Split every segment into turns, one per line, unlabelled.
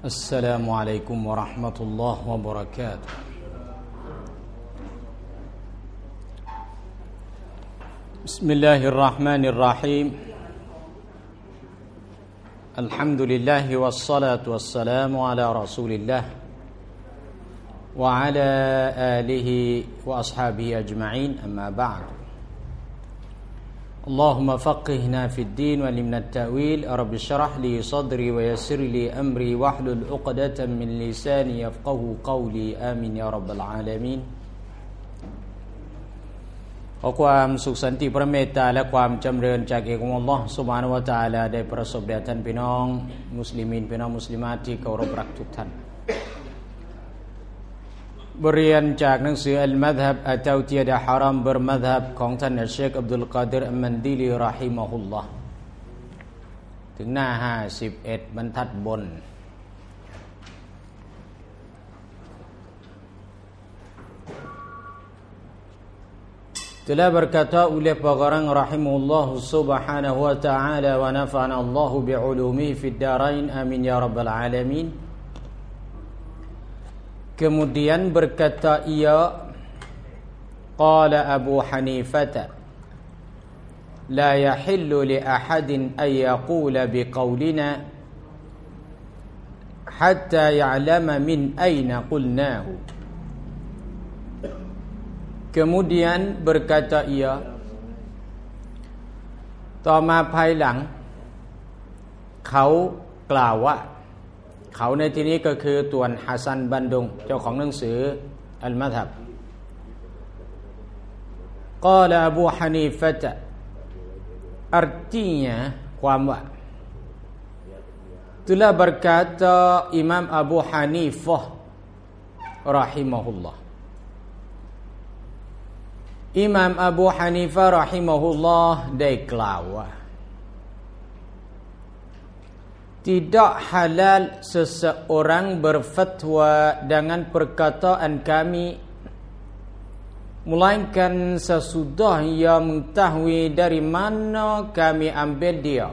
السلام عليكم ورحمة الله وبركاته بسم الله الرحمن الرحيم الحمد لله والصلاة والسلام على رسول الله وعلى آله وأصحابه أجمعين أما بعد اللهم فقهنا في الدين وعلمنا التأويل رب اشرح لي صدري ويسر لي أمري واحلل عقدة من لساني يفقهوا قولي آمين يا رب العالمين ขอความสุขสันติพระเมตตาและความจำเริญจากเอกองค์อัลเลาะห์ซุบฮานะฮูวะตะอาลาได้ประสบแด่ท่านพี่น้องมุสลิมีนพี่น้องมุสลิมาตที่เคารพรักทุกท่านบทเรียนจากหนังสืออัลมัซฮับอัตตาวติยะฮ์ฮารอมเบอร์มัซฮับของท่านอัชเชคอับดุลกอดิรอัมมันดีลีเราะฮิมะฮุลลอฮ์ถึงหน้า51บรรทัดบนtelah berkata oleh pengarang rahimahullah subhanahu wa ta'ala wa nafa'ana Allah bi'ulumihi fid darain amin ya rabbal alamin. Kemudian berkata ia, qala Abu Hanifah la yahillu li ahadin an yaqula biqaulina hatta ya'lama min aina qulnahu. Kemudian berkata ia ต่อมาภายหลังเขากล่าวว่าเขาในที่นี้ก็คือตวนฮัสซันบันดุงเจ้าของหนังสืออัลมัซฮับ قال Abu Hanifah artinya ความว่า telah berkata Imam Abu Hanifah rahimahullah Imam Abu Hanifah rahimahullah ได้กล่าวว่า tidak halal seseorang berfatwa dengan perkataan kami melainkan sesudah ia mengetahui dari mana kami ambil dia.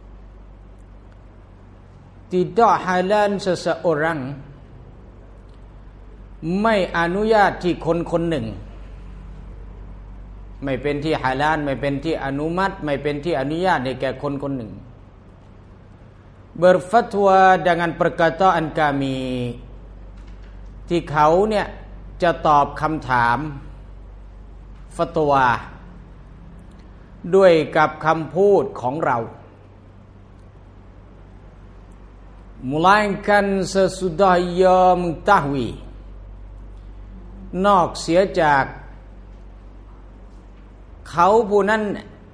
Tidak halal seseorang ไม่อนุญาตที่คนคนหนึ่งไม่เป็นที่ฮาลาลไม่เป็นที่อนุมัติไม่เป็นที่อนุญาตให้แก่คนคนหนึ่ง berfatwa dengan perkataan kami ที่เขาเนี่ยจะตอบคำถามฟัตวาด้วยกับคำพูดของเรา melainkan sesudah ia mengetahui นอกเสียจากเขาผู้นั้น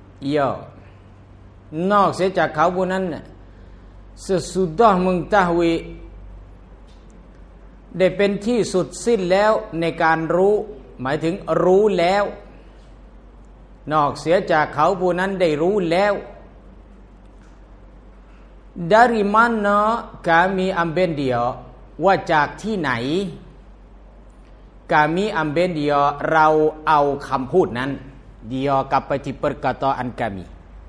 นอกเสียจากเขาผู้นั้น sesudah mengetahui ได้เป็นที่สุดสิ้นแล้วในการรู้หมายถึงรู้แล้วนอกเสียจากเขาผู้นั้นได้รู้แล้ว dari mana kami ambil dia ว่าจากที่ไหน kami ambil dia เราเอาคำพูดนั้นdia กลับไปที่ perkataan kami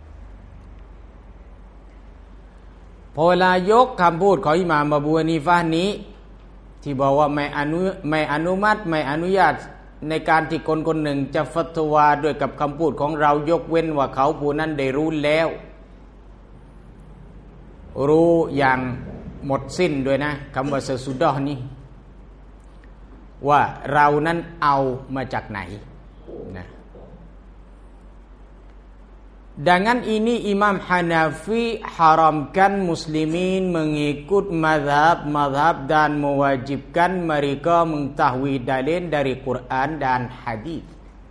พอเวลายกคำพูดของอิหม่ามอบูฮานีฟะห์นี้ที่บอกว่าไม่อนุมัติไม่อนุญาตในการที่คนคนหนึ่งจะฟัตวาด้วยกับคำพูดของเรายกเว้นว่าเขาผู้นั้นได้รู้แล้วรู้อย่างหมดสิ้นด้วยนะคำว่าsesudahนี้ว่าเรานั้นเอามาจากไหนนะDengan ini Imam Hanafi haramkan muslimin mengikut mazhab dan mewajibkan mereka mengetahui dalil dari Quran dan hadis.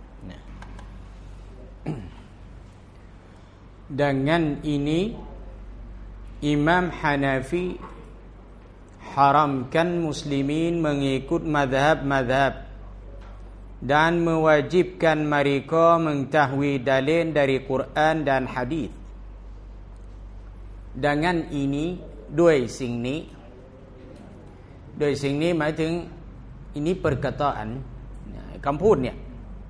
Dengan ini Imam Hanafi haramkan muslimin mengikut mazhab dan mewajibkan mereka mengetahui dalil dari Quran dan hadis. Dengan ini ด้วยสิ่งนี้หมายถึง ini perkataan คำพูดเนี่ย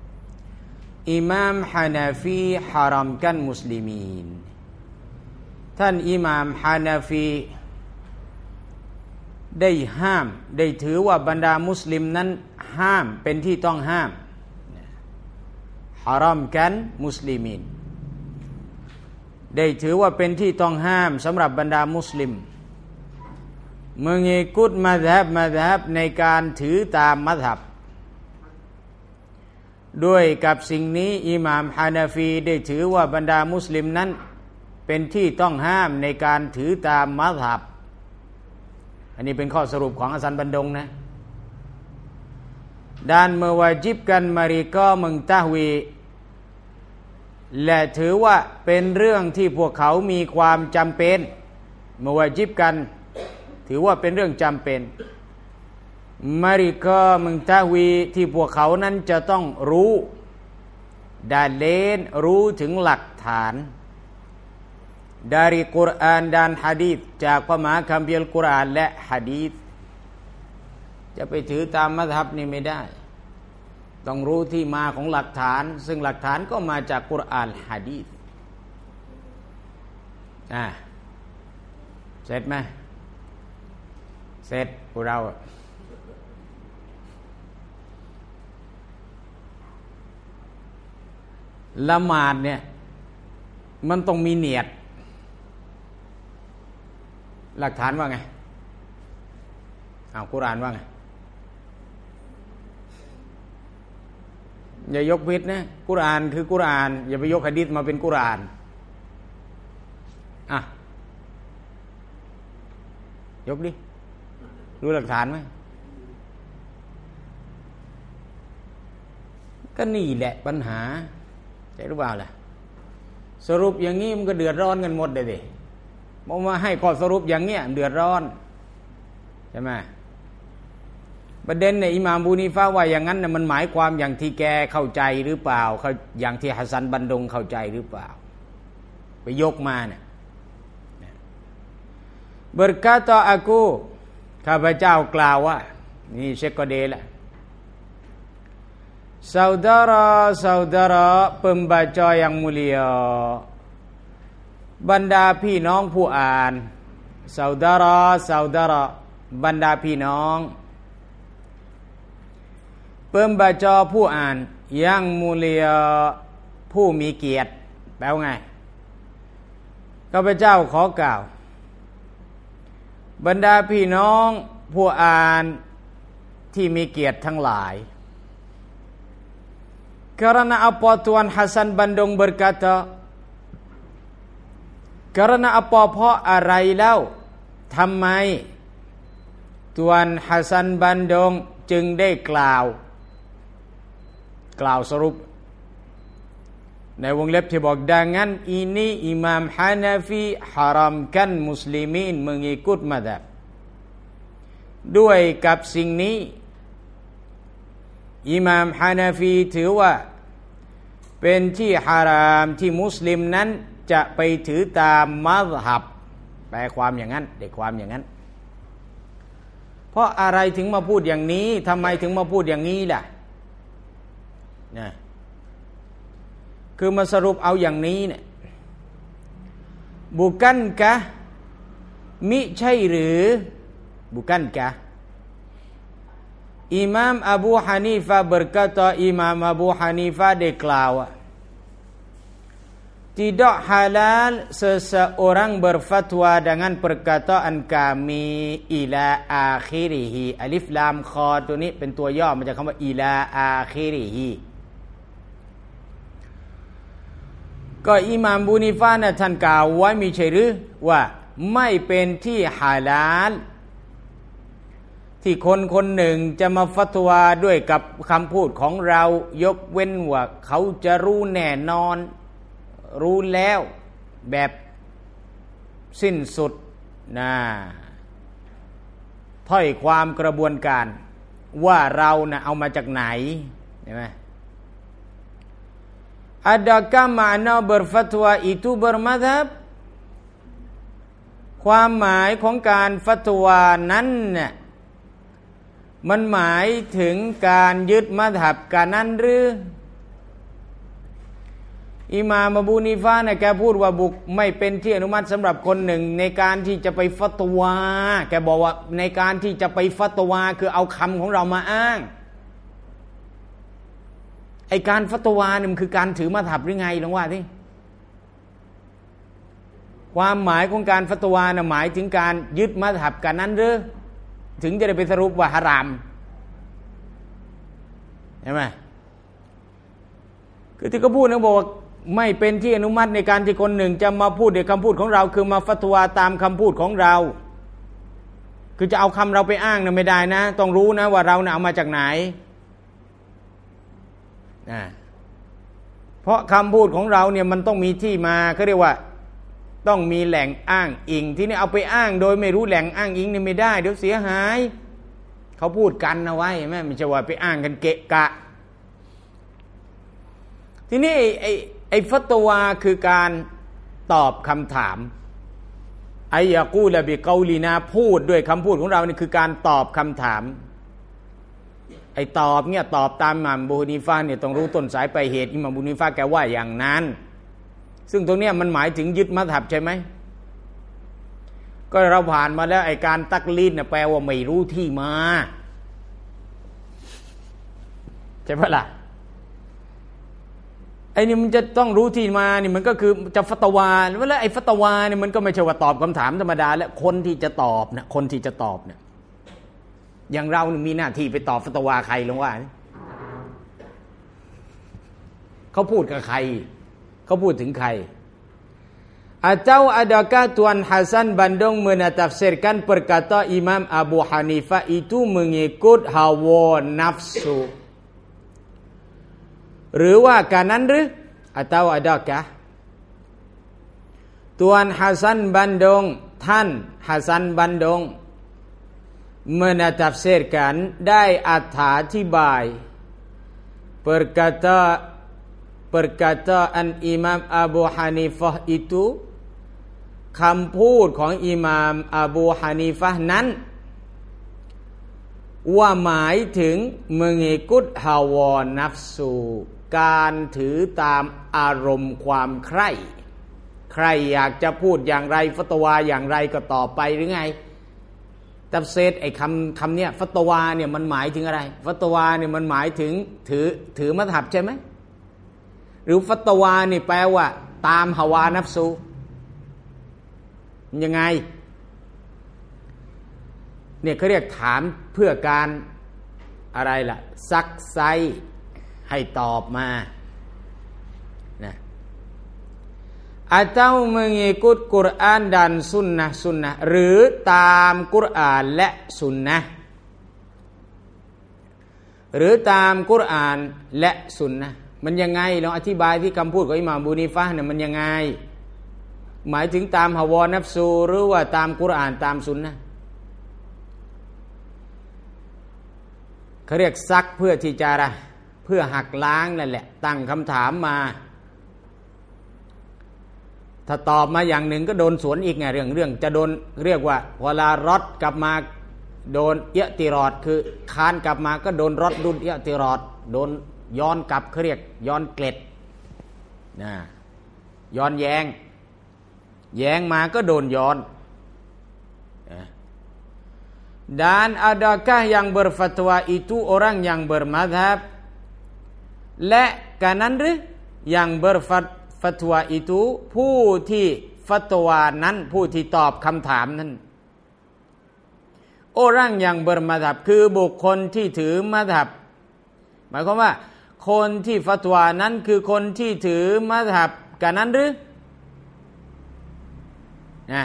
Imam Hanafi haramkan muslimin ท่านอิหม่ามฮานาฟีได้ห้ามได้ถือว่าบรรดามุสลิมนั้นห้ามเป็นที่ต้องห้ามฮารอมกันมุสลิมีนได้ถือว่าเป็นที่ต้องห้ามสำหรับบรรดามุสลิมmengikut mazhab ในการถือตามมัซฮับด้วยกับสิ่งนี้อิหม่ามฮานาฟีได้ถือว่าบรรดามุสลิมนั้นเป็นที่ต้องห้ามในการถือตามมัซฮับอันนี้เป็นข้อสรุปของอัสซันบันดงนะdan mewajibkan mereka mengetahui และถือว่าเป็นเรื่องที่พวกเขามีความจำเป็น mewajibkan ถือว่าเป็นเรื่องจำเป็น mereka mengetahui ที่พวกเขานั้นจะต้องรู้ดาเลนรู้ถึงหลักฐาน dari Quran dan hadis จากพระมหาคัมภีร์อัลกุรอานและหะดีษจะไปถือตามมัซฮับนี่ไม่ได้ต้องรู้ที่มาของหลักฐานซึ่งหลักฐานก็มาจากกุรอานหะดีษเสร็จไหมเสร็จพวกเราละหมาดเนี่ยมันต้องมีเนียดหลักฐานว่าไงกุรอานว่าไงอย่ายกผิดนะกุรอานคือกุรอานอย่าไปยกหะดีษมาเป็นกุรอานยกดิรู้หลักฐานไหมก็นี่แหละปัญหาใช่หรือเปล่าล่ะสรุปอย่างนี้มันก็เดือดร้อนกันหมดเลยดิบอกมาให้ข้อสรุปอย่างเงี้ยเดือดร้อนใช่ไหมประเด็นเนี่ยอิหม่ามบูนีฟะว่าอย่างนั้นน่ะมันหมายความอย่างที่แกเข้าใจหรือเปล่าอย่างที่ฮัสซันบันดงเข้าใจหรือเปล่าไปยกมาเนี่ยberkata aku ข้าพเจ้ากล่าวว่านี่เชคกอเดละ saudara pembaca yang mulia บรรดาพี่น้องผู้อ่าน saudara บรรดาพี่น้องpembaca ผู้อ่าน yang mulia ผู้มีเกียรติแปลว่าไงข้าพเจ้าขอกล่าวบรรดาพี่น้องผู้อ่านที่มีเกียรติทั้งหลาย karena apa Tuan Hasan Bandung berkata karena apa เพราะอะไรเล่าทำไม Tuan Hasan Bandung จึงได้กล่าวสรุปในวงเล็บที่บอกดังนั้นini Imam Hanafi haramkan muslimin mengikut mazhab ด้วยกับสิ่งนี้อิหม่ามฮานาฟีถือว่าเป็นที่ฮารามที่มุสลิมนั้นจะไปถือตามมัซฮับแปลความอย่างนั้นได้ความอย่างนั้นเพราะอะไรถึงมาพูดอย่างนี้ทำไมถึงมาพูดอย่างนี้ล่ะนะคือมาสรุปเอาอย่างนี้เนี่ยบุกันกะมิใช่หรือบุกันกะอิหม่ามอบูฮานีฟะberkata อิหม่ามอบูฮานีฟะได้กล่าว tidak halal seseorang berfatwa dengan perkataan kami ila akhirihi alif lam kha ตัวนี้เป็นตัวย่อมาจากคำว่า ila akhirihi ก็อิหม่ามบูนีฟะนะท่านกล่าวไว้มีใช่หรือว่าไม่เป็นที่ฮาลาลที่คนหนึ่งจะมาฟัตวาด้วยกับคำพูดของเรายกเว้นว่าเขาจะรู้แน่นอนรู้แล้วแบบสิ้นสุดนะถ้อยความกระบวนการว่าเรานะเอามาจากไหนเห็นไหมadakah makna berfatwa itu bermadhab ความหมายของการฟัตวานั้นเนี่ยมันหมายถึงการยึดมัซฮับกันนั้นหรืออิหม่ามอบูนีฟะห์เนี่ยแกพูดว่าบุกไม่เป็นที่อนุมัติสำหรับคนหนึ่งในการที่จะไปฟัตวาแกบอกว่าในการที่จะไปฟัตวาคือเอาคำของเรามาอ้างไอการฟัตวาเนี่ยมันคือการถือมัธยับหรือไงลองว่าสิความหมายของการฟัตวาน่ะหมายถึงการยึดมัธยับกันนั้นหรือถึงจะได้ไปสรุปว่าฮารามใช่ไหมคือที่เขาพูดนะบอกว่าไม่เป็นที่อนุมัติในการที่คนหนึ่งจะมาพูดในคำพูดของเราคือมาฟัตวาตามคำพูดของเราคือจะเอาคำเราไปอ้างนะไม่ได้นะต้องรู้นะว่าเราเนี่ยเอามาจากไหนเพราะคำพูดของเราเนี่ยมันต้องมีที่มาเขาเรียกว่าต้องมีแหล่งอ้างอิงที่นี่เอาไปอ้างโดยไม่รู้แหล่งอ้างอิงเนี่ยไม่ได้เดี๋ยวเสียหายเขาพูดกันเอาไว้แม่ไม่ใช่ว่าไปอ้างกันเกะกะทีนี้ไอ้ฟัตวาคือการตอบคำถามไอยากูลบิกอลีนาพูดด้วยคำพูดของเรานี่คือการตอบคำถามไอ้ตอบเนี่ยตอบตามอิหม่ามอบูฮานีฟะห์เนี่ยต้องรู้ต้นสายปลายเหตุอิหม่ามอบูฮานีฟะห์แกว่าอย่างนั้นซึ่งตรงเนี้ยมันหมายถึงยึดมัธยับใช่ไหมก็เราผ่านมาแล้วไอ้การตักลีดเนี่ยแปลว่าไม่รู้ที่มาใช่ปะล่ะไอ้นี่มันจะต้องรู้ที่มานี่มันก็คือจะฟัตวาแล้วไอ้ฟัตวาเนี่ยมันก็ไม่ใช่ว่าตอบคำถามธรรมดาแล้วคนที่จะตอบเนี่ยคนที่จะตอบเนี่ยอย่างเรานี่มีหน้าที่ไปตอบฟัตวาใครลงว่าเขาพูดกับใครเขาพูดถึงใครatau adakah Tuan Hasan Bandung menafsirkan perkata Imam Abu Hanifah itu mengikut hawa nafsu หรือว่าการนั้นหรือ atau adakah Tuan Hasan Bandung ท่านฮัสซันบันดงmenafsirkan ได้อธิบาย perkataan Imam Abu Hanifah itu คำพูดของอิหม่ามอบูฮานีฟะห์นั้นว่าหมายถึงมึงกุดฮาวอนัฟสูการถือตามอารมณ์ความใคร่ใครอยากจะพูดอย่างไรฟัตวาอย่างไรก็ตอบไปหรือไงตัฟซีรไอ้คำเนี้ยฟัตวาเนี่ยมันหมายถึงอะไรฟัตวาเนี่ยมันหมายถึงถือมัธยับใช่ไหมหรือฟัตวานี่แปลว่าตามฮาวานัฟสูยังไงเนี่ยเขาเรียกถามเพื่อการอะไรล่ะซักไซให้ตอบมานะatau mengikut Quran dan sunnah หรือตามกุรอานและสุนนะหรือตามกุรอานและสุนนะมันยังไงลองอธิบายที่คำพูดของอิหม่ามอบูนีฟะห์เนี่ยมันยังไงหมายถึงตามฮาวานัฟซูหรือว่าตามกุรอานตามสุนนะเขาเรียกซักเพื่อที่จะอะไรเพื่อหักล้างนั่นแหละตั้งคำถามมาถ้าตอบมาอย่างหนึ่งก็โดนสวนอีกไงเรื่องจะโดนเรียกว่าเวลารอดกลับมาโดนเอะติรอดคือค้านกลับมาก็โดนรอดดุลเอะติรอดโดนย้อนกลับเขาเรียกย้อนเกล็ดนะย้อนแย้งมาก็โดนย้อน dan adakah yang berfatwa itu orang yang bermadhab และการนั้นหรือ yang berfatwa itu ผู้ที่ฟัตวานั้นผู้ที่ตอบคำถามนั้น orang yang bermadhab คือบุคคลที่ถือมัธยับหมายความว่าคนที่ฟัตวานั้นคือคนที่ถือมัธยับการนั้นหรือนะ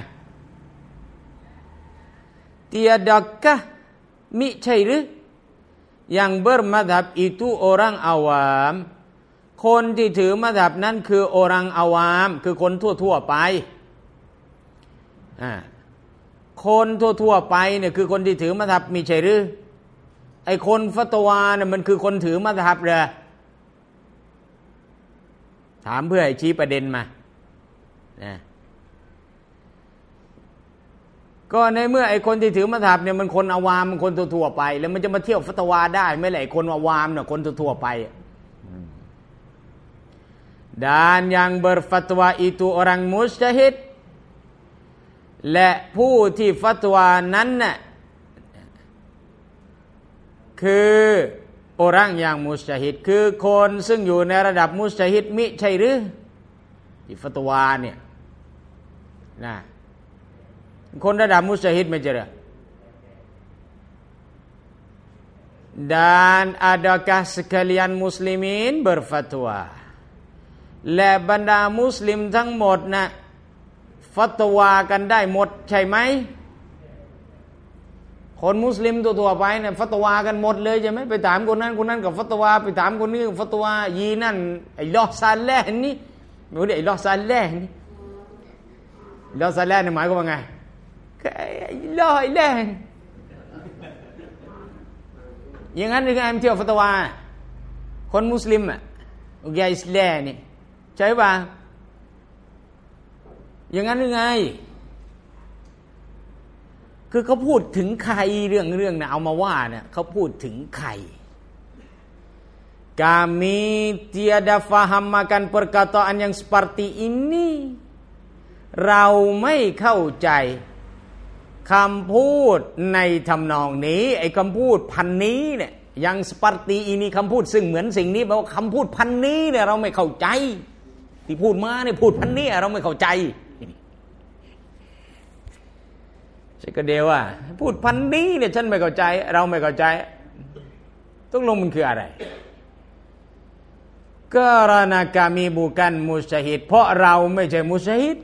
tiadakah มิใช่หรือ yang bermadhab itu orang awam คนที่ถือมัธยับนั้นคือ orang awam คือคนทั่วๆไปคนทั่วๆไปเนี่ยคือคนที่ถือมัธยับมิใช่หรือไอ้คนฟัตวาเนี่ยมันคือคนถือมัธยับเหรอถามเพื่อให้ชี้ประเด็นมานะก็ในเมื่อไอ้คนที่ถือมัธยับเนี่ยมันคนอาวามมันคนทั่วๆไปแล้วมันจะมาเที่ยวฟัตวาได้ไหมล่ะไอ้คนอาวามเนี่ยคนทั่วๆไป dan yang berfatwa itu orang mujtahid และผู้ที่ฟัตวานั้นน่ะคือ orang yang mujtahid คือคนซึ่งอยู่ในระดับมุจตะฮิดมิใช่หรือที่ฟัตวาเนี่ยนะคนระดับมุจตะฮิดไม่ใช่หรือ dan adakah sekalian muslimin berfatwa และบรรดามุสลิมทั้งหมดนะฟัตวากันได้หมดใช่ไหมคนมุสลิมตัวไปเนี่ยฟัตวากันหมดเลยใช่ไหมไปถามคนนั้นคนนั้นกับฟัตวาไปถามคนนี้กับฟัตวายีนั่นไอ้ลอซาเลห์นี่ไม่รู้ไอ้ลอซาเลห์นี่ลอซาเลห์นี่หมายความว่าไงไอ้ลอไอ้เลห์อย่างนั้นหรือไงมันเที่ยวฟัตวาคนมุสลิมอ่ะอุกยาอิสลามนี่ใช่ป่ะอย่างนั้นหรือไงคือเขาพูดถึงใครเรื่องนะเอามาว่าเนี่ยเขาพูดถึงใคร kami tiada faham akan perkataan yang seperti ini เราไม่เข้าใจคำพูดในทำนองนี้ไอ้คำพูดพันนี้เนี่ยยังสปัรตีอีนี่คำพูดซึ่งเหมือนสิ่งนี้แปลว่าคำพูดพันนี้เนี่ยเราไม่เข้าใจที่พูดมาเนี่ยพูดพันนี้เราไม่เข้าใจใช่ก็เดียวว่าพูดพันนี้เนี่ยฉันไม่เข้าใจเราไม่เข้าใจต้องลงมันคืออะไรkarena kami bukan mujtahid เพราะเราไม่ใช่มุจตะฮิด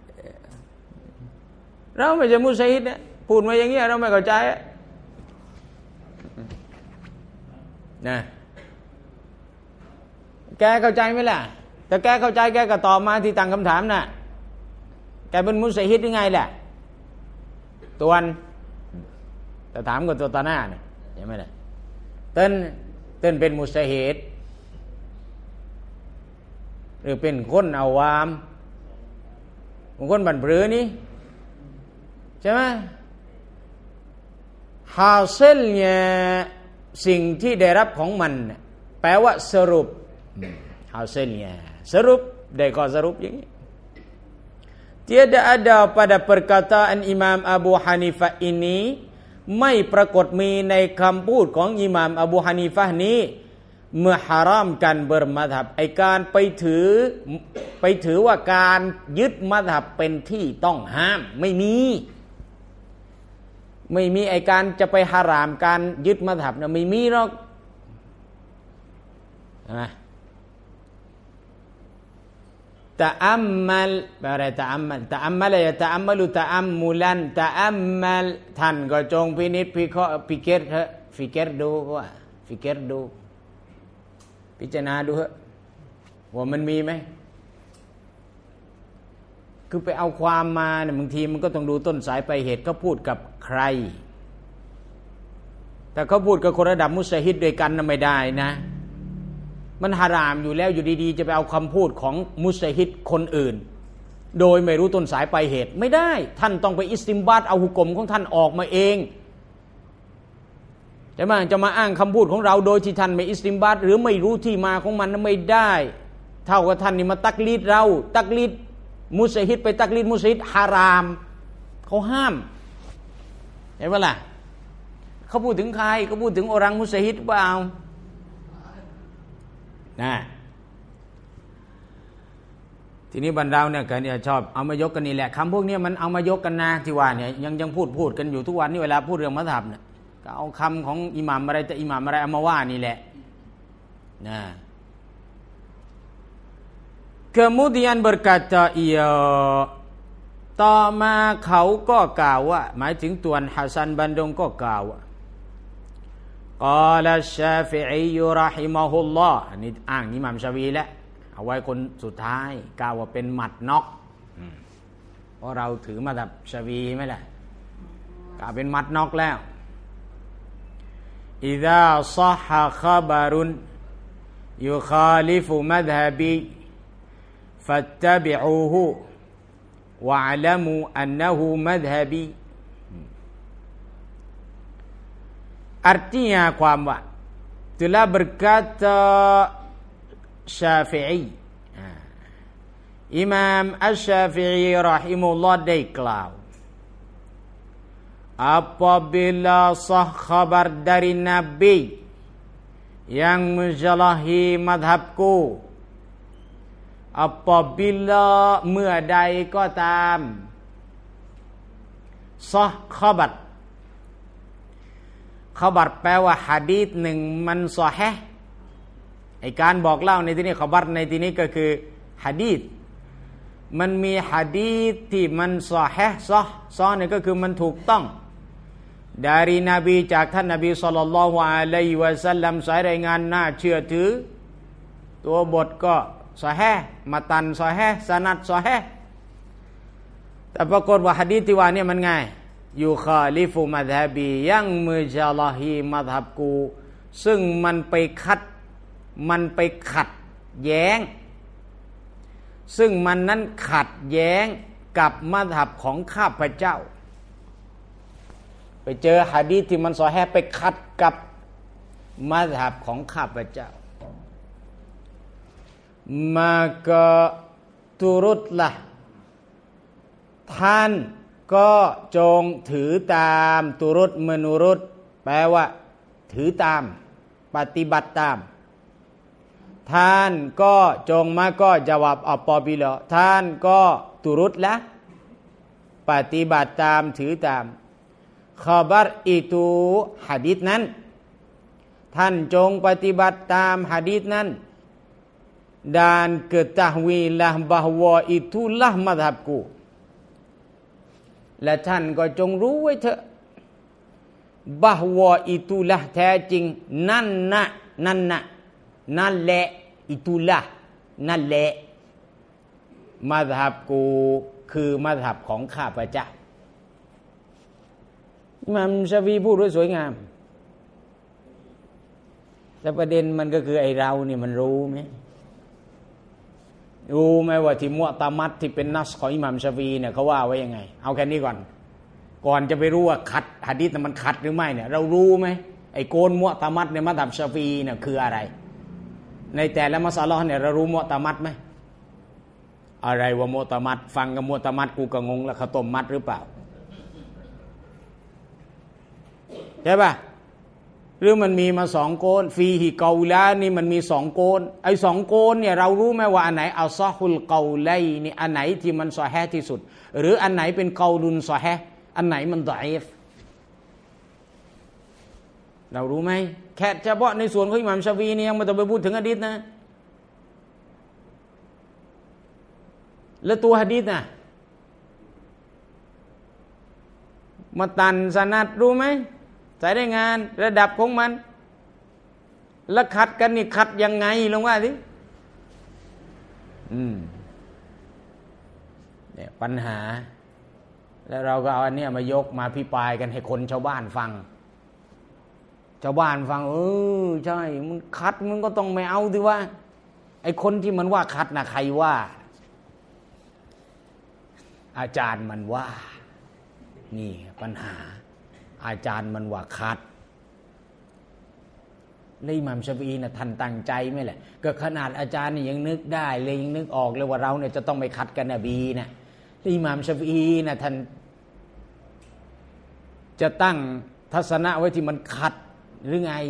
เราไม่ใช่มุจตะฮิดเนี่ยพูดมาอย่างเงี้ยเราไม่เข้าใจนะแกเข้าใจไหมล่ะแต่แกเข้าใจแกก็ตอบมาที่ตั้งคำถามน่ะแกเป็นมุจตะฮิดยังไงแหละตัวนั้นแต่ถามกับตัวตาหน้าเนี่ยใช่ไหมล่ะเต้นเป็นมุจตะฮิดหรือเป็นคนเอาวามคนบันปรือนี่ใช่ไหมhasilnya สิ่งที่ได้รับของมันแปลว่าสรุป hasilnya สรุปได้ก็สรุปอย่างนี้ tiada ada pada perkataan Imam Abu Hanifah ini ไม่ปรากฏมีในคำพูดของอิหม่ามอบูฮานีฟะห์นี้เมื่อฮารามกันเบอร์มัซฮับไอการไปถือว่าการยึดมัซฮับเป็นที่ต้องห้ามไม่มีไอการจะไปฮารามการยึดมัซฮับนะไม่มีหรอกนะตะอัมมัลอะไรตะอัมมัลอย่าตะอัมมัลุตะอัมมุลันตะอัมมัลท่านก็จงพินิจพิเคราะห์พิเกรดูว่าพิเกรดูพิจารณาดูเถอะว่ามันมีไหมคือไปเอาความมาเนี่ยบางทีมันก็ต้องดูต้นสายปลายเหตุเขาพูดกับใครแต่เขาพูดกับคนระดับมุจตะฮิดด้วยกันน่ะไม่ได้นะมันฮารามอยู่แล้วอยู่ดีๆจะไปเอาคำพูดของมุจตะฮิดคนอื่นโดยไม่รู้ต้นสายปลายเหตุไม่ได้ท่านต้องไปอิสติมบาตเอาหุกมของท่านออกมาเองใช่ไหมจะมาอ้างคำพูดของเราโดยที่ท่านไม่อิสติมบาตหรือไม่รู้ที่มาของมันนั้นไม่ได้เท่ากับท่านนี่มาตักลีดเราตักลีดมุจตะฮิดไปตักลีดมุจตะฮิดฮารามเขาห้ามเห็นไหมล่ะเขาพูดถึงใครเขาพูดถึงอรังมุจตะฮิดเปล่านะทีนี้บรรดาเนี่ยกันเนี่ยชอบเอามายกกันนี่แหละคำพวกนี้มันเอามายกกันนะที่ว่าเนี่ยยังพูดกันอยู่ทุกวันนี้เวลาพูดเรื่องมัซฮับเนี่ยก็เอาคำของอิหม่ามอะไรแต่อิหม่ามอะไรเอามาว่านี่แหละนะ kemudian berkata ia ต่อมาเขาก็กล่าวว่าหมายถึงตัวฮัสซันบันดงก็กล่าวว่า قال الشافعي رحمه الله อันนี้อ้างอิหม่ามชาฟีแล้วเอาไว้คนสุดท้ายกล่าวว่าเป็นหมัดน็อกเพราะเราถือมาแบบชาฟีไหมล่ะกล่าวเป็นหมัดน็อกแล้วإذا صح خبر يخالف مذهبي فاتبعوه واعلموا أنه مذهبي artinya ความว่า telah berkata Syafi'i อิมามอัชชาฟิอีรอฮิมุลลอฮ์ได้กล่าวapabila sah khabar dari Nabi yang menjalahi madhabku apabila เมื่อใดก็ตามซอฮ์ขบัรแปลว่าหะดีษหนึ่งมันซอฮีฮ์ไอ้การบอกเล่าในที่นี้ขบัรในที่นี้ก็คือหะดีษมันมีหะดีษที่มันซอฮีฮ์ซอเนี่ยก็คือมันถูกต้องdari Nabi จากท่านนบีศ็อลลัลลอฮุอะลัยฮิวะซัลลัมสายรายงานน่าเชื่อถือตัวบทก็ซอฮีฮ์มะตันซอฮีฮ์สนัดซอฮีฮ์แต่ปรากฏว่าหะดีษที่ว่าเนี่ยมันไงยูคาลิฟุมัซฮบียังมุจาลาฮีมัซฮับกูซึ่งมันไปขัดแย้งซึ่งมันนั้นขัดแย้งกับมัซฮับของข้าพเจ้าไปเจอหะดีษที่มันซอฮีฮ์ไปขัดกับมัซฮับของข้าพเจ้า maka turutlah ท่านก็จงถือตามตุรุตมนุรุตแปลว่าถือตามปฏิบัติตามท่านก็จงมาก็จาวบอัปบิลท่านก็ตุรุตละปฏิบัติตามถือตามขบัรituหะดีษนั้นท่านจงปฏิบัติตามหะดีษนั้นdan ketahuilah bahwa itulah mazhabku และท่านก็จงรู้ไว้เถอะบะฮวาอิตุละแท้จริงนั่นแหละอิตุละนั่นแหละมัซฮับกูคือมัซฮับของข้าพเจ้าอิหม่ามชาฟีพูดด้วยสวยงามแต่ประเด็นมันก็คือไอ้เรานี่มันรู้ไหมว่าที่มุอ์ตะมัดที่เป็นนัสของอิหม่ามชาฟีเนี่ยเขาว่าไว้ยังไงเอาแค่นี้ก่อนจะไปรู้ว่าขัดหะดีษมันขัดหรือไม่เนี่ยเรารู้ไหมไอ้โกนมุอ์ตะมัดในมัซฮับชาฟีเนี่ยคืออะไรในแต่ละมัสอะละห์เนี่ยเรารู้มุอ์ตะมัดไหมอะไรว่ามุอ์ตะมัดฟังกับมุอ์ตะมัดกูก็งงแล้วข้าวต้มมัดหรือเปล่าใช่ป่ะหรือมันมีมาสองโกนฟีฮิเกาลานี่มันมีสองโกนไอ้สองโกนเนี่ยเรารู้ไหมว่าอันไหนอัลซอฮุลเกาไลนี่อันไหนที่มันซอฮีฮ์ที่สุดหรืออันไหนเป็นเกาลุนซอฮีฮ์อันไหนมันฎออีฟเรารู้ไหมแค่เฉพาะในส่วนของอิหม่ามชาฟีนี่ยังไม่ต้องไปพูดถึงหะดีษนะแล้วตัวหะดีษน่ะมาตันสนัดรู้ไหมสายได้งานระดับของมันแล้วขัดกันนี่ขัดยังไงลองว่าสิเนี่ยปัญหาแล้วเราก็เอาอันเนี้ยมายกมาพิปรายกันให้คนชาวบ้านฟังใช่มึงขัดมึงก็ต้องไม่เอาดิว่าไอ้คนที่มันว่าขัดน่ะใครว่าอาจารย์มันว่านี่ปัญหาอาจารย์มันว่าขัดแล้วอิหม่ามชาฟีอีน่ะท่านตั้งใจไหมแหละก็ขนาดอาจารย์นี่ยังนึกได้เลยยังนึกออกเลยว่าเราเนี่ยจะต้องไปขัดกันนบีนะแล้วอิหม่ามชาฟีอีน่ะท่านจะตั้งทัศนะไว้ที่มันขัดหรือไง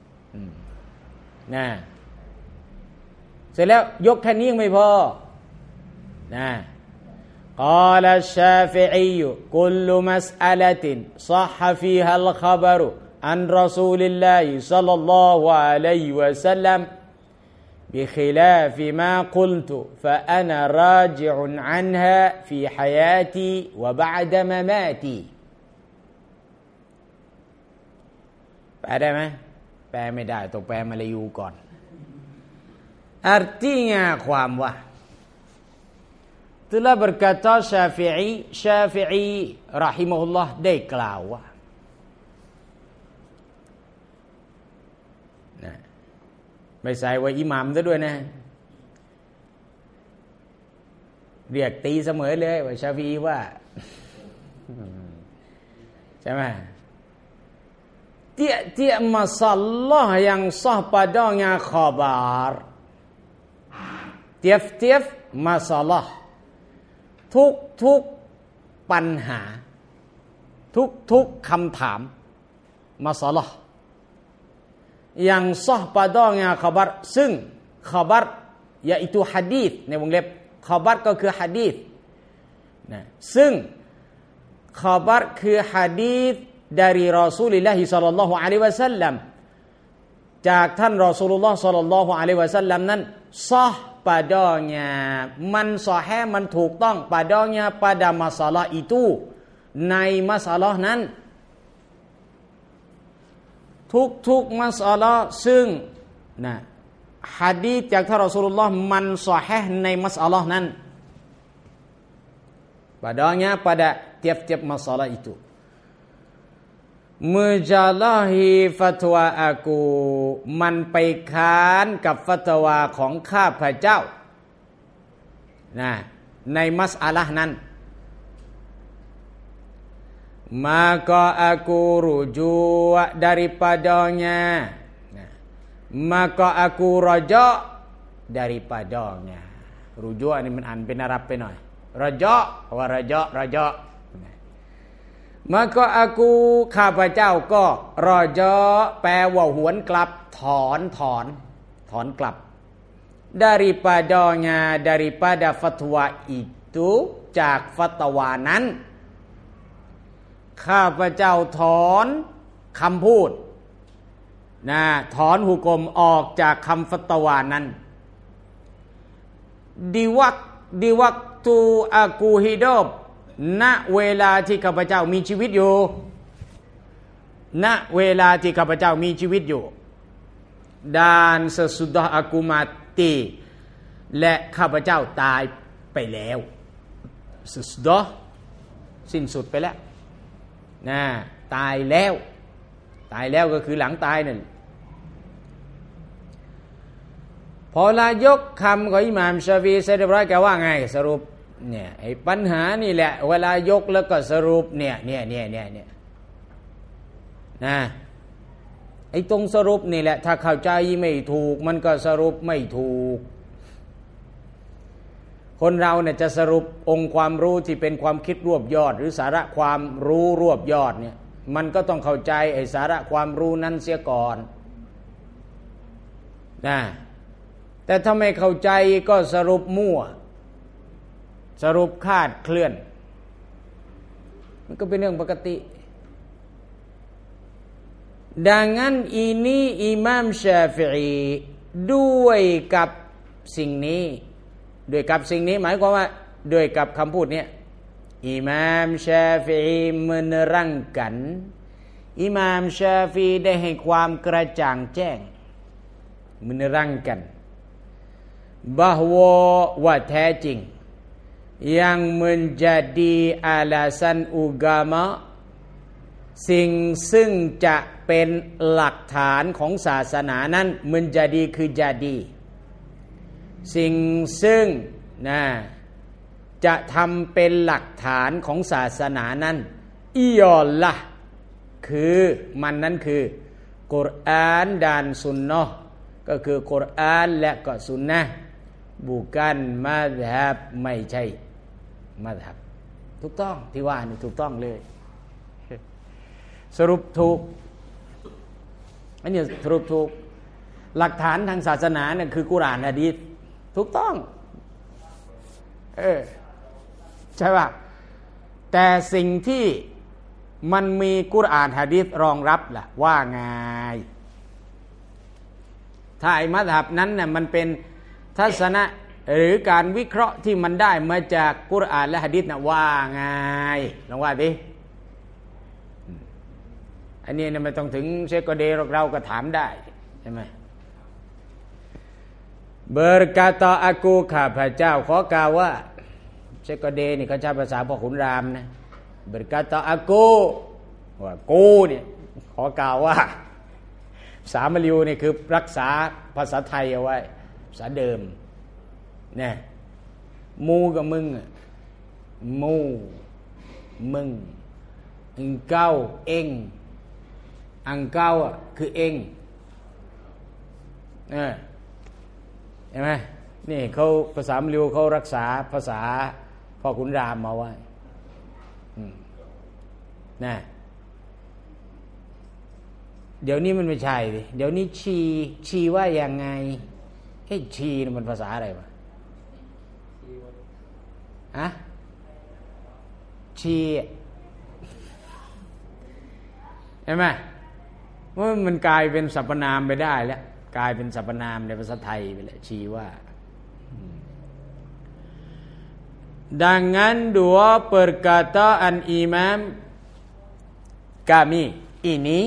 นะเสร็จแล้วยกแค่นี้ยังไม่พอนะقال الشافعي كل مسألة صح فيها الخبر عن رسول الله صلى الله عليه وسلم بخلاف ما قلت فأنا راجع عنها في حياتي وبعد مماتي แปลได้ไหมแปลไม่ได้ต้องแปลมาลายูก่อน artinya ความว่าtelah berkata Syafi'i rahimahullah ได้กล่าวว่าไม่ใส่ว่าอิหม่ามซะด้วยนะเรียกตีเสมอเลยว่าชาฟีว่าใช่ไหมtiap masalah yang sah padanya khabar tiap มาซาลาห์ทุกปัญหาทุกคำถามมาซาลาห์yang sah padanya khabar ซึ่ง khabar yaitu hadis ในวงเล็บ khabar ก็คือ hadis นะซึ่ง khabar คือ hadis dari Rasulullah sallallahu alaihi wasallam จากท่านรอซูลุลลอฮ์ sallallahu alaihi wasallam นั้น sah padanya มันซอฮีห์มันถูกต้อง padanya pada masalah itu ในมัสอะละห์นั้นทุกมัสอะละห์ซึ่งนะหะดีษจากท่านรอซูลุลลอฮ์มันซอฮีห์ในมัสอะละห์นั้น padanya pada tiap-tiap masalah itu mujalahi fatwa aku มันไปค้านกับฟัตวาของข้าพเจ้านะในมัสอะละห์นั้นmaka aku rujuk daripadanya maka aku raja daripadanya rujuk นี่มันอ่านเป็นอาหรับไปหน่อยราจาว่าราจาmaka aku ข้าพเจ้าก็ราจาแปลว่าหวนกลับถอนกลับ daripadanya daripada fatwa itu จากฟัตวานั้นข้าพเจ้าถอนคำพูดนะถอนหุกมออกจากคำฟัตวานั้นdi waktu aku hidup ณเวลาที่ข้าพเจ้ามีชีวิตอยู่ณเวลาที่ข้าพเจ้ามีชีวิตอยู่ dan sesudah aku mati และข้าพเจ้าตายไปแล้ว sesudah สิ้นสุดไปแล้วนะตายแล้วก็คือหลังตายนั่นพอลายกคำของอิหม่ามชาฟีเสร็จเรียบร้อยแกว่าไงสรุปเนี่ยไอ้ปัญหานี่แหละเวลายกแล้วก็สรุปเนี่ยนะไอ้ตรงสรุปนี่แหละถ้าเข้าใจไม่ถูกมันก็สรุปไม่ถูกคนเราเนี่ยจะสรุปองค์ความรู้ที่เป็นความคิดรวบยอดหรือสาระความรู้รวบยอดเนี่ยมันก็ต้องเข้าใจไอ้สาระความรู้นั้นเสียก่อนนะแต่ถ้าไม่เข้าใจก็สรุปมั่วสรุปคลาดเคลื่อนมันก็เป็นเรื่องปกติดังนั้นอินี่อิหม่ามชาฟิอีด้วยกับสิ่งนี้หมายความว่าด้วยกับคำพูดนี้อิหม่ามชาฟิอีmenerangkanอิหม่ามชาฟิอีได้ให้ความกระจ่างแจ้ง menerangkan bahwa ว่าแท้จริง yang menjadi alasan agama สิ่งซึ่งจะเป็นหลักฐานของศาสนานั้น menjadi คือ jadiสิ่งซึ่งนะจะทำเป็นหลักฐานของศาสนานั้นอิยอลละคือมันนั้นคือกุรอานดานซุนนะห์ก็คือกุรอานและก็ซุนนะห์บุกันมัซฮับไม่ใช่มัซฮับถูกต้องที่ว่านี่ถูกต้องเลยสรุปถูกอันนี้สรุปถูกหลักฐานทางศาสนาเนี่ยคือกุรอานหะดีษถูกต้องใช่ป่ะแต่สิ่งที่มันมีกุรอานหะดีษรองรับล่ะว่าไงถ้าไอ้มัซฮับนั้นน่ะมันเป็นทัศนะหรือการวิเคราะห์ที่มันได้มาจากกุรอานและหะดีษน่ะว่าไงลองว่าดิอันนี้เนี่ยไม่ต้องถึงเชคโกเดเราก็ถามได้ใช่ไหมberkata aku ข้าพเจ้าขอกล่าวว่าเชคโกเดนี่เขาใช้ภาษาพ่อขุนรามนะ berkata aku ว่ากูเนี่ยขอกล่าวว่าภาษามะลิวนี่คือรักษาภาษาไทยเอาไว้ภาษาเดิมเนี่ยมูกับมึงมูมึงอังเก้าเองอังเก้าคือเองเห็นไหมนี่เขาภาษามลิวเขารักษาภาษาพ่อขุนรามมาไว้นะเดี๋ยวนี้มันไม่ใช่ดิเดี๋ยวนี้ชีว่ายังไงชีมันภาษาอะไรวะอะชีใช่ไหมว่ามันกลายเป็นสรรพนามไปได้แล้วกลายเป็นสรรพนามในภาษาไทยไปแล้วชีว่าdengan dua perkataan Imam kami ini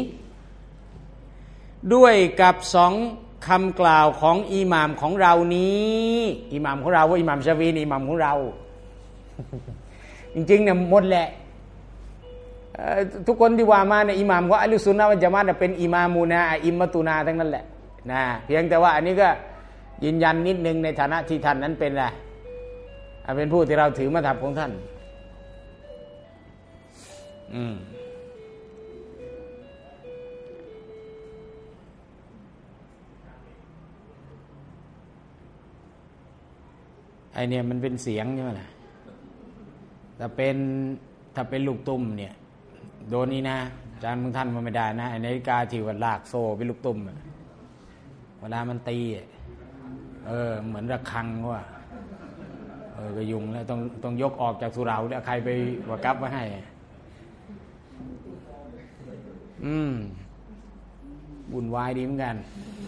ด้วยกับสองคำกล่าวของอิหม่ามของเรานี้อิหม่ามของเราว่าอิหม่ามชาฟีนี่อิหม่ามของเรา จริงๆเนี่ยหมดแหละทุกคนที่ว่ามาเนี่ยอิหม่ามของอัลลุซุนนะฮ์วัลญะมาอะห์เป็นอิมามูนาอิมมะตุนาทั้งนั้นแหละนะเพียงแต่ว่าอันนี้ก็ยืนยันนิดนึงในฐานะที่ท่านนั้นเป็นอะไรเป็นผู้ที่เราถือมัธยับของท่านไอเนี่ยมันเป็นเสียงใช่ไหมล่ะถ้าเป็นลูกตุ้มเนี่ยโดนนี่นะอาจารย์มึงท่านมันไม่ได้นะไอนาฬิกาที่ว่าลากโซ่เป็นลูกตุ้มเวลามันตีเหมือนระฆังว่าก็ยุงแล้วต้องยกออกจากสุเหร่าแล้วใครไปวากับไว้ให้วุ่นวายดีเหมือนกัน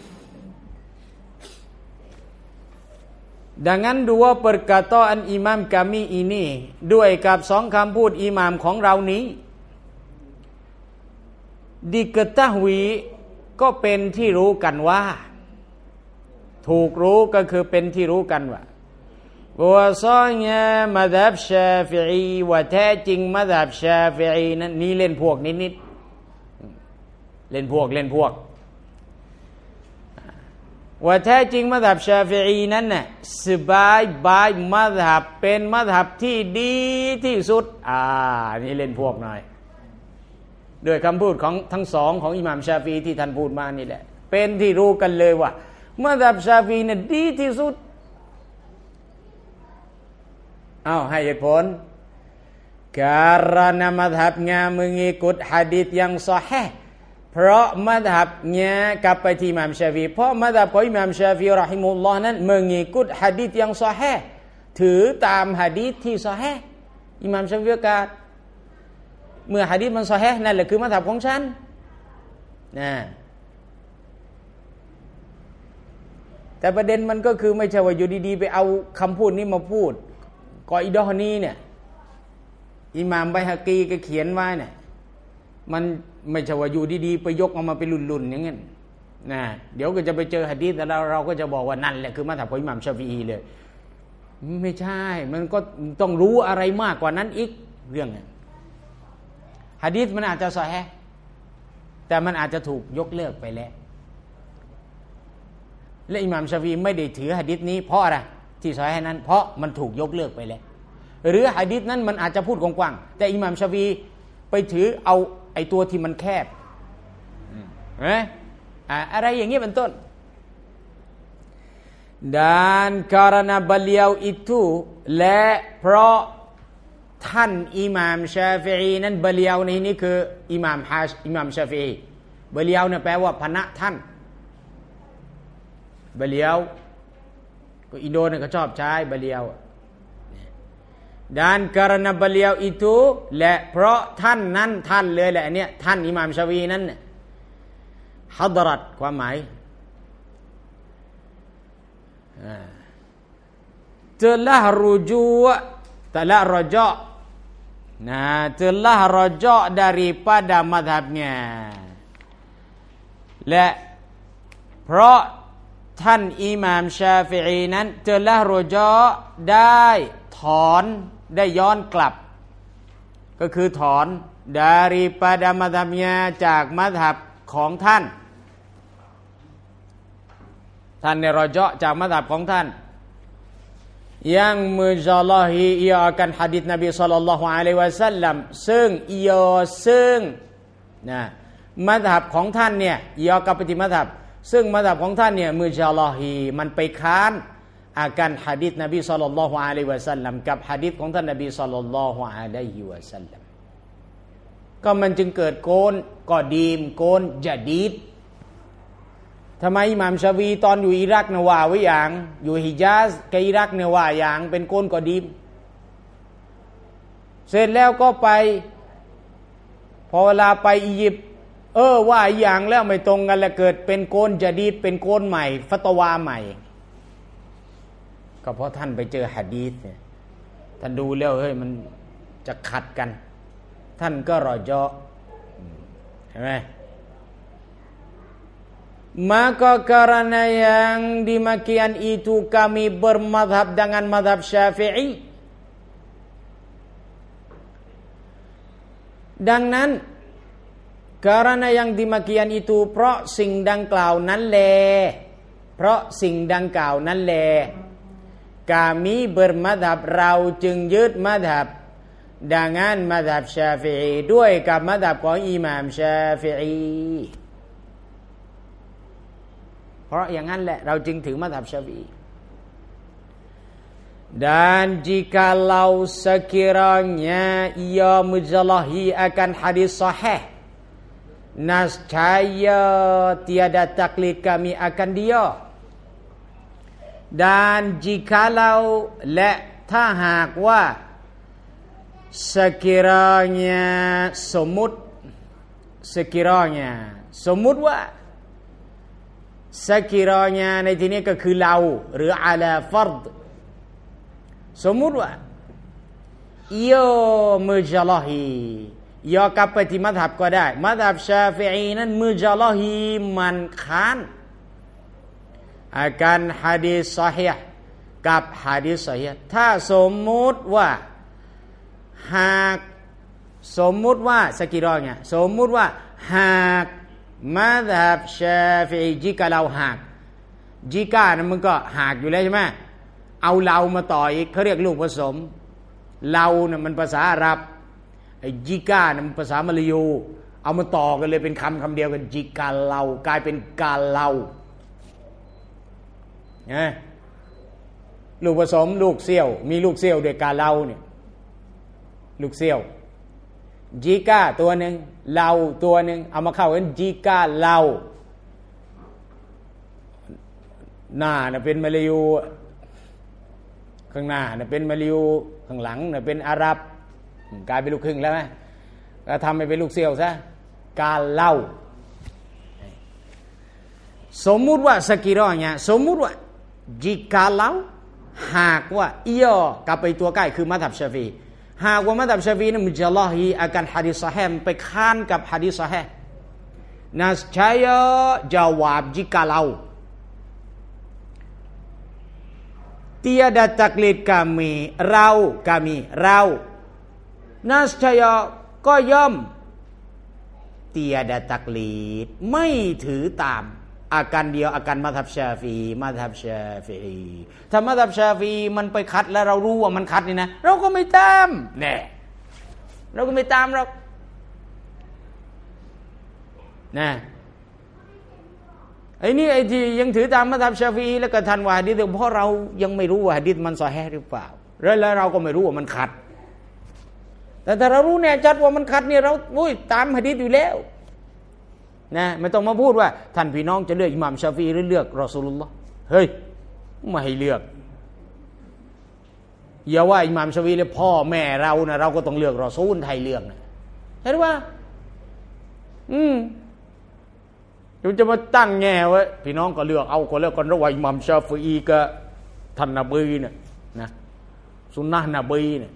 ดังนั้นdua perkataan imam kami ini ด้วยกับสองคำพูดอิหม่ามของเรานี้diketahui ก็เป็นที่รู้กันว่าถูกรู้ก็คือเป็นที่รู้กันว่าbahwasanya mazhab Syafi'i ว่าแท้จริงมัซฮับชาฟิอีนั้นนี่เล่นพวกนิดๆเล่นพวกว่าแท้จริงมัซฮับชาฟิอีนั้นน่ะสบายมัซฮับเป็นมัซฮับที่ดีที่สุดนี่เล่นพวกหน่อยด้วยคำพูดของทั้งสองของอิหม่ามชาฟิอีที่ท่านพูดมานี่แหละเป็นที่รู้กันเลยว่ามัซฮับชาฟิอีน่ะดีที่สุดให้เหตุผล karena mazhabnya mengikut hadis yang sahih เพราะมัซฮับเนี่ยกลับไปที่อิหม่ามชาฟิอีเพราะมัซฮับของอิหม่ามชาฟิอีเราะฮิมฮุลลอฮ์นั้น mengikut hadis yang sahih ถือตามหะดีษที่ซอฮีฮ์อิหม่ามชาฟิอีกล่าวเมื่อหะดีษมันซอฮีฮ์นั่นแหละคือมัซฮับของฉันนะแต่ประเด็นมันก็คือไม่ใช่ว่าอยู่ดีๆไปเอาคำพูดนี้มาพูดกออิดะฮ์นี้เนี่ยอิหม่ามไบฮะกีก็เขียนไว้เนี่ยมันไม่ใช่ว่าอยู่ดีๆไปยกเอามาเป็นลุ่นๆอย่างนั้นนะเดี๋ยวก็จะไปเจอหะดีษแล้วเราก็จะบอกว่านั่นแหละคือมัซฮับของอิหม่ามชาฟิอีเลยไม่ใช่มันก็ต้องรู้อะไรมากกว่านั้นอีกเรื่องหะดีษมันอาจจะซอฮีฮ์แต่มันอาจจะถูกยกเลิกไปแล้วและอิหม่ามชาฟิอีไม่ได้ถือหะดีษนี้เพราะอะไรที่ซอฮีฮ์นั้นเพราะมันถูกยกเลิกไปแล้วหรือหะดีษนั้นมันอาจจะพูดกว้างๆแต่อิหม่ามชาฟิอีไปถือเอาไอ้ตัวที่มันแคบอะไรอย่างนี้เป็นต้น dan karena beliau itu และเพราะท่านอิหม่ามชาฟิอีนั้นบะเลียวในนี้คืออิหม่ามชาฟิอีบะเลียวเนี่ยแปลว่าพนะท่านบะเลียวก็อินโดเนี่ยเขาชอบใช้บะเลียว dan karena beliau itu และเพราะท่านนั้นท่านเลยแหละเนี่ยท่านอิหม่ามชาฟิอีนั้นฮัดรัตความหมายtelah rujuk telah rajak telah rajak daripada mazhabnya และเพราะท่านอิหม่ามชาฟิอีนั้นtelah rajakได้ถอนได้ย้อนกลับก็คือถอน daripada mazhabnya จากมัซฮับของท่านเนี่ยรอเจาะจากมัซฮับของท่านyang mujalahi ia akan hadis Nabi sallallahu alaihi wasallam ซึ่งมัซฮับของท่านเนี่ยiaกับปฏิมัซฮับซึ่งมัซฮับของท่านเนี่ยมุจาลาฮีมันไปค้านอาการหะดีษนบีศ็อลลัลลอฮุอะลัยฮิวะซัลลัมกับหะดีษของท่านนบีศ็อลลัลลอฮุอะลัยฮิวะซัลลัมก็มันจึงเกิดโกนกอดีมโกนญะดีดทำไมอิหม่ามชาฟีตอนอยู่อิรักเนี่ยว่าไว้อย่างอยู่ฮิญาซกับอิรักเนี่ยว่าอย่างเป็นโกนกอดีมเสร็จแล้วก็ไปพอเวลาไปอียิปต์ว่าอย่างแล้วไม่ตรงกันแล้วเกิดเป็นโกนญะดีดเป็นโกนใหม่ฟัตวาใหม่ก็เพราะท่านไปเจอหะดีษเนี่ยท่านดูแล้วเฮ้ยมันจะขัดกันท่านก็รอเจาะเห็นไหมmaka karena yang demikian itu kami bermadhab dengan madhab Syafi'i ดังนั้น karena yang demikian itu เพราะสิ่งดังกล่าวนั้นแลเพราะสิ่งดังกล่าวนั้นแล kami bermadhab เราจึงยึดมัธบdengan madhab Syafi'i ด้วยกับมัธบของอิหม่ามชาฟิอีเพราะอย่างนั้นแหละเราจึงถือมัธบชาฟิอี dan jikalau sekiranya ia mujalahi akan hadis sahih nascaya tiada taklid kami akan dia dan jikalau และถ้าหากว่า sekiranya สมมุติ sekiranya สมมุติว่าsekiranya ในที่นี้ก็คือเราหรืออาลาฟัรดสมมุติว่าia mujalahi ia กลับไปที่มัธบก็ได้มัธบชาฟิอีนั้น mujalahi มันค้านอาการหะดีษซอฮีห์กับหะดีษซอฮีห์ถ้าสมมุติว่าหากสมมุติว่าsekiranyaสมมุติว่าหากมัธบชาฟิอี jika เราหากjika นั้นมันก็หากอยู่แล้วใช่ไหมเอาเรามาต่ออีกเขาเรียกลูกผสมเราเนี่ยมันภาษาอาหรับไอ้ jika เนี่ยมันภาษามลายูเอามาต่อกันเลยเป็นคำเดียวกัน jika เรากลายเป็นกาเราเนี่ยลูกผสมลูกเซี่ยวมีลูกเซี่ยวด้วยกาเราเนี่ยลูกเซี่ยวjika ตัวหนึ่งเราตัวหนึ่งเอามาเข้ากัน jika เราหน้าน่ะเป็นมลายูข้างหน้าน่ะเป็นมลายูข้างหลังน่ะเป็นอาหรับกลายเป็นลูกครึ่งแล้วไหมก็ทำให้เป็นลูกเซี่ยวซะกาเราสมมุติว่าsekiranyaสมมุติว่า jika เราหากว่าia กลับไปตัวใกล้คือมัธบชาฟีหากว่ามัธบชาฟีนั้นมุจลาฮีอาการหะดีษซอฮีห์ไปค้านกับหะดีษซอฮีห์nascaya jawab jikalau tiada taklid kami เราnascaya ก็ย่อม tiada taklid ไม่ถือตามอาการเดียวอาการมัธบชาฟีถ้ามัธบชาฟีมันไปคัดแล้วเรารู้ว่ามันคัดนี่นะเราก็ไม่ตามแน่เราก็ไม่ตามหรอกนะไอ้นี่ไอ้ที่ยังถือตามมัธบชาฟีแล้วก็ทันว่าหะดีษเพราะเรายังไม่รู้ว่าหะดีษมันซอฮีห์หรือเปล่าแล้วเราก็ไม่รู้ว่ามันคัดแต่ถ้าเรารู้แน่ชัดว่ามันคัดเนี่ยเราตามหะดีษอยู่แล้วนะไม่ต้องมาพูดว่าท่านพี่น้องจะเลือกอิหม่ามชาฟีหรือเลือกรอซูลุลลอฮ์เฮ้ยไม่ให้เลือกอย่าว่าอิหม่ามชาฟีเลยพ่อแม่เรานะเราก็ต้องเลือกรอซูลไทยเลือกนะเห็นว่าจะมาตั้งแง่ไว้พี่น้องก็เลือกเอาก็เลือกกันระหว่างอิหม่ามชาฟีกับท่านนบีเนี่ยนะสุนนะห์นบีเนี่ย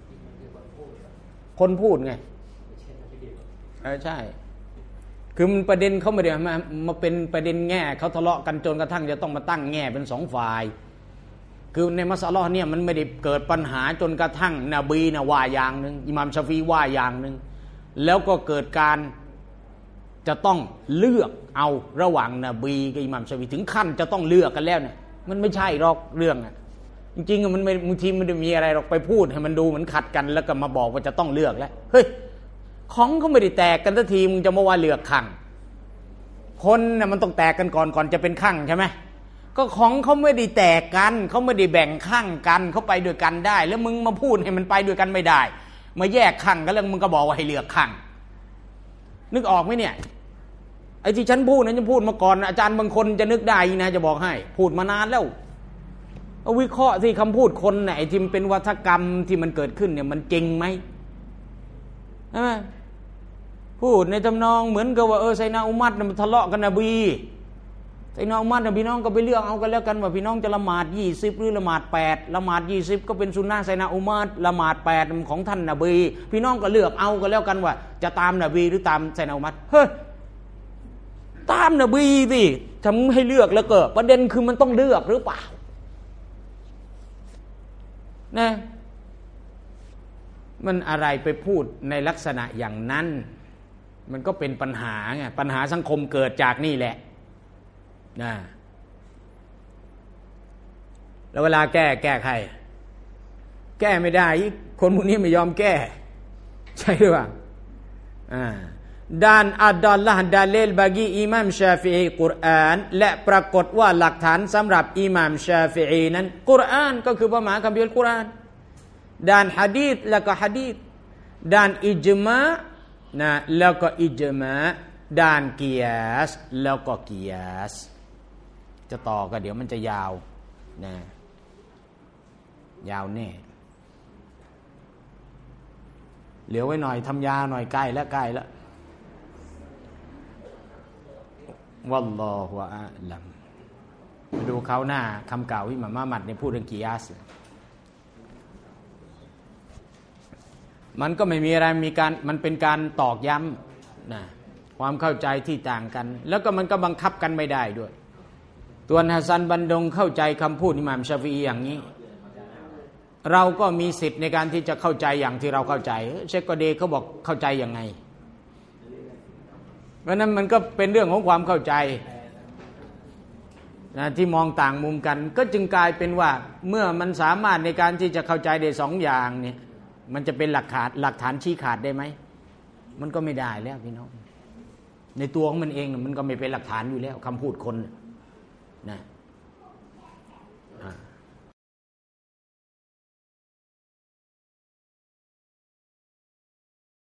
คนพูดไงใช่คือมันประเด็นเขาไม่ได้มาเป็นประเด็นแง่เขาทะเลาะกันจนกระทั่งจะต้องมาตั้งแง่เป็นสองฝ่ายคือในมัสอะลอฮ์เนี่ยมันไม่ได้เกิดปัญหาจนกระทั่งนบีนะว่าอย่างนึงอิหม่ามชาฟีว่าอย่างนึงแล้วก็เกิดการจะต้องเลือกเอาระหว่างนบีกับอิหม่ามชาฟีถึงขั้นจะต้องเลือกกันแล้วเนี่ยมันไม่ใช่หรอกเรื่องอ่ะจริงๆมันไม่บางทีมันไม่มีอะไรหรอกไปพูดให้มันดูเหมือนขัดกันแล้วก็มาบอกว่าจะต้องเลือกแล้วเฮ้ยของเขาไม่ได้แตกกันสักทีมึงจะมาว่าเลือกข้างคนน่ะมันต้องแตกกันก่อนจะเป็นข้างใช่ไหมก็ของเขาไม่ได้แตกกันเขาไม่ได้แบ่งข้างกันเขาไปด้วยกันได้แล้วมึงมาพูดให้มันไปด้วยกันไม่ได้มาแยกข้างกันแล้วมึงก็บอกว่าให้เลือกข้างนึกออกไหมเนี่ยไอ้ที่ฉันพูดนั้นฉันพูดมาก่อนอาจารย์บางคนจะนึกได้นะจะบอกให้พูดมานานแล้วเอาวิเคราะห์ที่คำพูดคนไหนที่มันเป็นวัฒกรรมที่มันเกิดขึ้นเนี่ยมันจริงไหมใช่ไหมพูดในทำนองเหมือนกับว่าไซนาอุมัดมันทะเลาะกันนบีไซนาอุมัดพี่น้องก็ไปเลือกเอากันแล้วกันว่าพี่น้องจะละหมาด20หรือละหมาด8ละหมาด20ก็เป็นสุนนะไซนาอุมัดละหมาด8ของท่านนบีพี่น้องก็เลือกเอากันแล้วกันว่าจะตามนบีหรือตามไซนาอุมัดเฮ้ยตามนบีสิทำให้เลือกแล้วก็ประเด็นคือมันต้องเลือกหรือเปล่านะมันอะไรไปพูดในลักษณะอย่างนั้นมันก็เป็นปัญหาไงปัญหาสังคมเกิดจากนี่แหละนะแล้วเวลาแก้ใครแก้ไม่ได้คนพวกนี้ไม่ยอมแก้ใช่หรือเปล่าด้านอัดลละห์ดาเลลบากีอิหม่ามชาฟิอีกุรอานและปรากฏว่าหลักฐานสำหรับอิหม่ามชาฟิอีนั้นกุรอานก็คือพระมหาคัมภีร์กุรอานด้านหะดีษแล้วก็หะดีษด้านอิจมะนะแล้วก็อิจมะด้านกิยาสแล้วก็กิยาสจะต่อก็เดี๋ยวมันจะยาวนะยาวแน่เหลือไว้หน่อยทำยาหน่อยใกล้แล้ววัลลอฮุอะลัมมาดูเขาหน้าคำเก่าที่อิหม่ามมุฮัมมัดเนี่ยพูดเรื่องกิยาสมันก็ไม่มีอะไรมันเป็นการตอกย้ำนะความเข้าใจที่ต่างกันแล้วก็มันก็บังคับกันไม่ได้ด้วยตัวฮัสซันบันดงเข้าใจคำพูดอิหม่ามชาฟิอีอย่างนี้เราก็มีสิทธิ์ในการที่จะเข้าใจอย่างที่เราเข้าใจเชคกอเดเขาบอกเข้าใจยังไงเพราะนั้นมันก็เป็นเรื่องของความเข้าใจนะที่มองต่างมุมกันก็จึงกลายเป็นว่าเมื่อมันสามารถในการที่จะเข้าใจได้สองอย่างเนี่ยมันจะเป็นหลักฐานชี้ขาดได้ไหมมันก็ไม่ได้แล้วพี่น้องในตัวของมันเองมันก็ไม่เป็นหลักฐานอยู่แล้วคำพูดคนนะ